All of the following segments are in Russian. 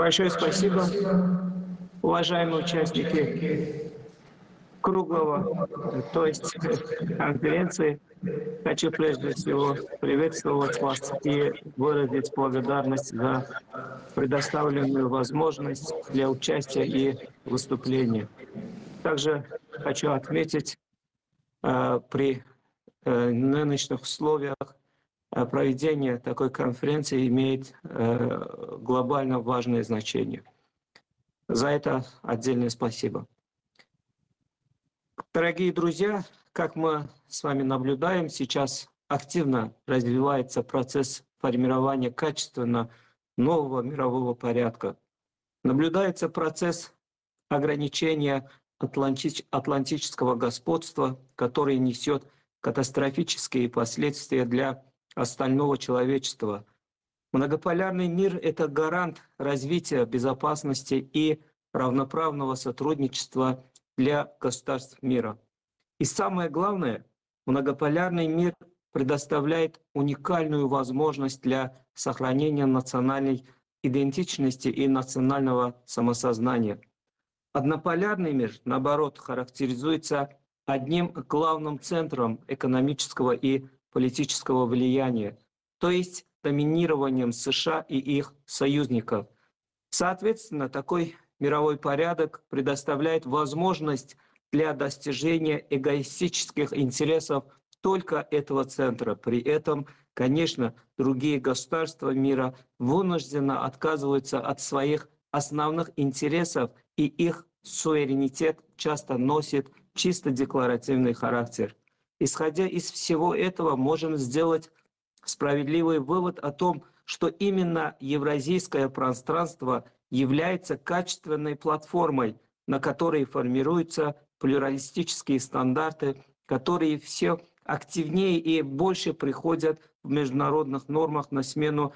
Большое спасибо, уважаемые участники круглого, то есть конференции. Хочу прежде всего приветствовать вас и выразить благодарность за предоставленную возможность для участия и выступления. Также хочу отметить, при нынешних условиях проведение такой конференции имеет глобально важное значение. За это отдельное спасибо. Дорогие друзья, как мы с вами наблюдаем, сейчас активно развивается процесс формирования качественно нового мирового порядка. Наблюдается процесс ограничения атлантического господства, который несет катастрофические последствия для остального человечества. Многополярный мир — это гарант развития безопасности и равноправного сотрудничества для государств мира. И самое главное, многополярный мир предоставляет уникальную возможность для сохранения национальной идентичности и национального самосознания. Однополярный мир, наоборот, характеризуется одним главным центром экономического и политического влияния, то есть доминированием США и их союзников. Соответственно, такой мировой порядок предоставляет возможность для достижения эгоистических интересов только этого центра. При этом, конечно, другие государства мира вынужденно отказываются от своих основных интересов, и их суверенитет часто носит чисто декларативный характер. Исходя из всего этого, можем сделать справедливый вывод о том, что именно евразийское пространство является качественной платформой, на которой формируются плюралистические стандарты, которые все активнее и больше приходят в международных нормах на смену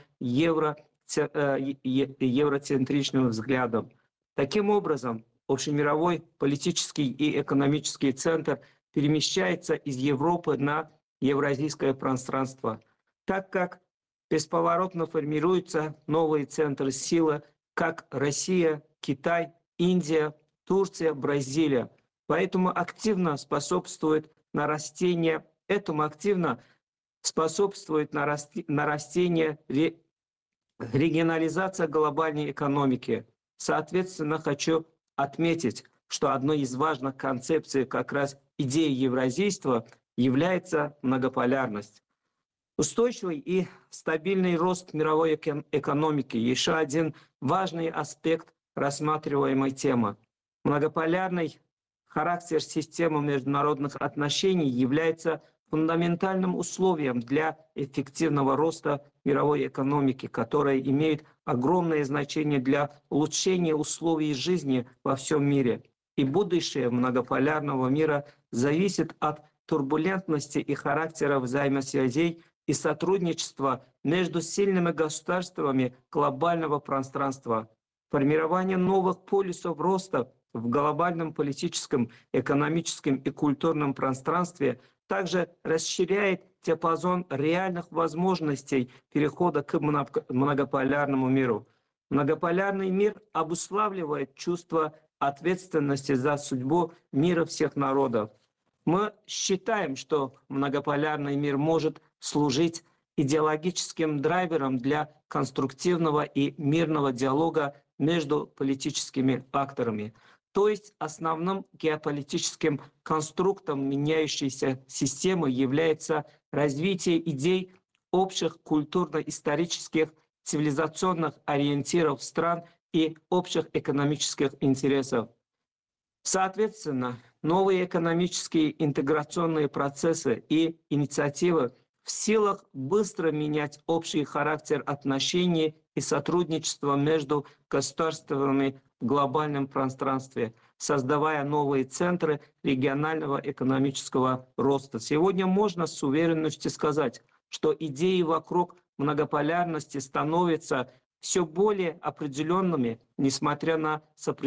евроцентричным взглядам. Таким образом, общемировой политический и экономический центр перемещается из Европы на евразийское пространство, так как бесповоротно формируются новые центры силы, как Россия, Китай, Индия, Турция, Бразилия. Поэтому активно способствует нарастение регионализация глобальной экономики. Соответственно, хочу отметить, что одной из важных концепций как раз идеи евразийства является многополярность. Устойчивый и стабильный рост мировой экономики – еще один важный аспект рассматриваемой темы. Многополярный характер системы международных отношений является фундаментальным условием для эффективного роста мировой экономики, которая имеет огромное значение для улучшения условий жизни во всем мире. И будущее многополярного мира зависит от турбулентности и характера взаимосвязей и сотрудничества между сильными государствами глобального пространства. Формирование новых полюсов роста в глобальном политическом, экономическом и культурном пространстве также расширяет диапазон реальных возможностей перехода к многополярному миру. Многополярный мир обуславливает чувство ответственности за судьбу мира всех народов. Мы считаем, что многополярный мир может служить идеологическим драйвером для конструктивного и мирного диалога между политическими акторами, то есть основным геополитическим конструктом меняющейся системы является развитие идей общих культурно-исторических, цивилизационных ориентиров стран и общих экономических интересов. Соответственно, новые экономические интеграционные процессы и инициативы в силах быстро менять общий характер отношений и сотрудничества между государствами в глобальном пространстве, создавая новые центры регионального экономического роста. Сегодня можно с уверенностью сказать, что идеи вокруг многополярности становятся все более определенными, несмотря на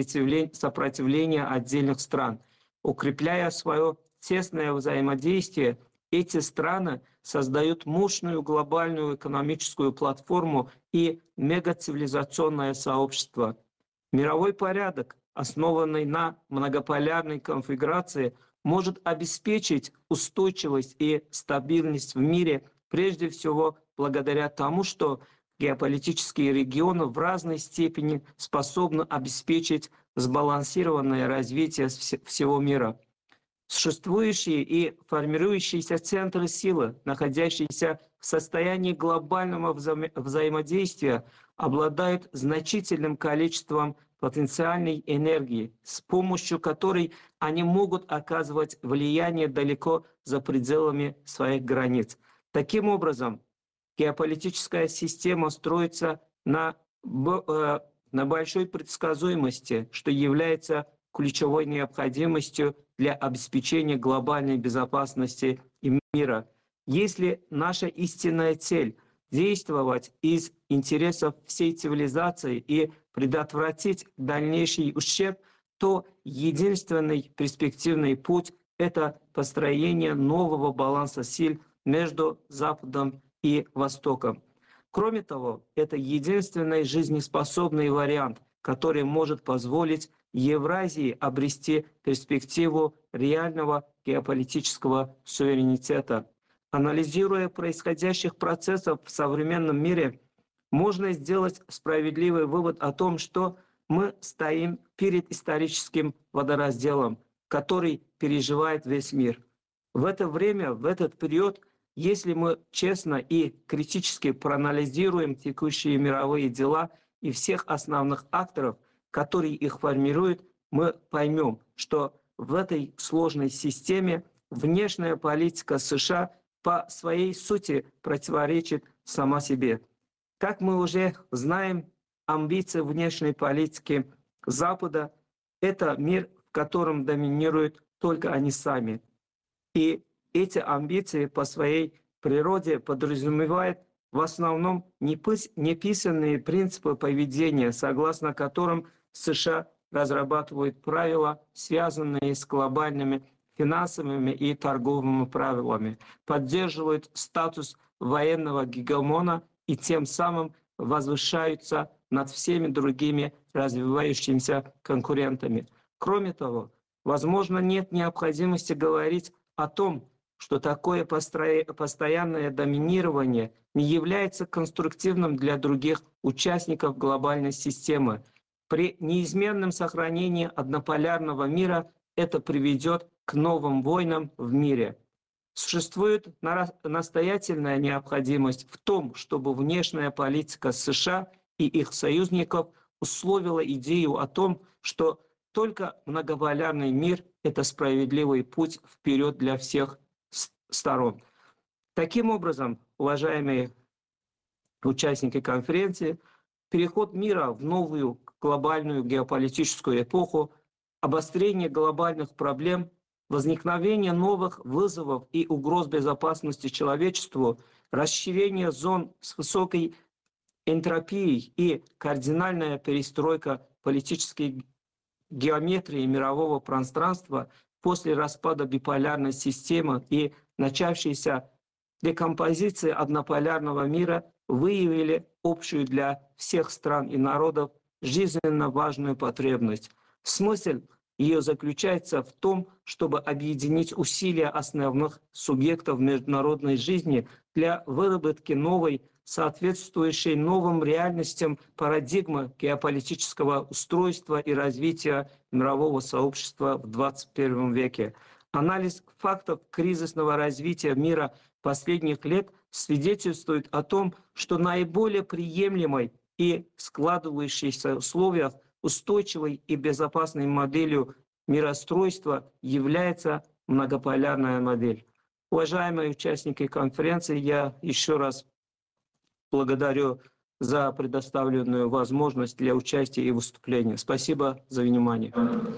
сопротивление отдельных стран. Укрепляя свое тесное взаимодействие, эти страны создают мощную глобальную экономическую платформу и мегацивилизационное сообщество. Мировой порядок, основанный на многополярной конфигурации, может обеспечить устойчивость и стабильность в мире прежде всего благодаря тому, что геополитические регионы в разной степени способны обеспечить сбалансированное развитие всего мира. Существующие и формирующиеся центры силы, находящиеся в состоянии глобального взаимодействия, обладают значительным количеством потенциальной энергии, с помощью которой они могут оказывать влияние далеко за пределами своих границ. Таким образом, геополитическая система строится на большой предсказуемости, что является ключевой необходимостью для обеспечения глобальной безопасности и мира. Если наша истинная цель – действовать из интересов всей цивилизации и предотвратить дальнейший ущерб, то единственный перспективный путь – это построение нового баланса сил между Западом и Востоком. Кроме того, это единственный жизнеспособный вариант, который может позволить Евразии обрести перспективу реального геополитического суверенитета. Анализируя происходящих процессов в современном мире, можно сделать справедливый вывод о том, что мы стоим перед историческим водоразделом, который переживает весь мир. В это время, в этот период, если мы честно и критически проанализируем текущие мировые дела и всех основных акторов, которые их формируют, мы поймем, что в этой сложной системе внешняя политика США по своей сути противоречит сама себе. Как мы уже знаем, амбиции внешней политики Запада – это мир, в котором доминируют только они сами. И эти амбиции по своей природе подразумевают в основном неписанные принципы поведения, согласно которым США разрабатывают правила, связанные с глобальными финансовыми и торговыми правилами, поддерживают статус военного гегемона и тем самым возвышаются над всеми другими развивающимися конкурентами. Кроме того, возможно, нет необходимости говорить о том, что такое постоянное доминирование не является конструктивным для других участников глобальной системы. При неизменном сохранении однополярного мира это приведет к новым войнам в мире. Существует настоятельная необходимость в том, чтобы внешняя политика США и их союзников условила идею о том, что только многополярный мир – это справедливый путь вперед для всех сторон. Таким образом, уважаемые участники конференции, переход мира в новую глобальную геополитическую эпоху, обострение глобальных проблем, возникновение новых вызовов и угроз безопасности человечеству, расширение зон с высокой энтропией и кардинальная перестройка политической геометрии мирового пространства после распада биполярной системы и начавшейся декомпозиции однополярного мира выявили общую для всех стран и народов жизненно важную потребность. Смысл ее заключается в том, чтобы объединить усилия основных субъектов международной жизни для выработки новой, соответствующей новым реальностям парадигмы геополитического устройства и развития мирового сообщества в 21 веке. Анализ фактов кризисного развития мира последних лет свидетельствует о том, что наиболее приемлемой и складывающейся в условиях устойчивой и безопасной моделью миростройства является многополярная модель. Уважаемые участники конференции, я еще раз благодарю за предоставленную возможность для участия и выступления. Спасибо за внимание.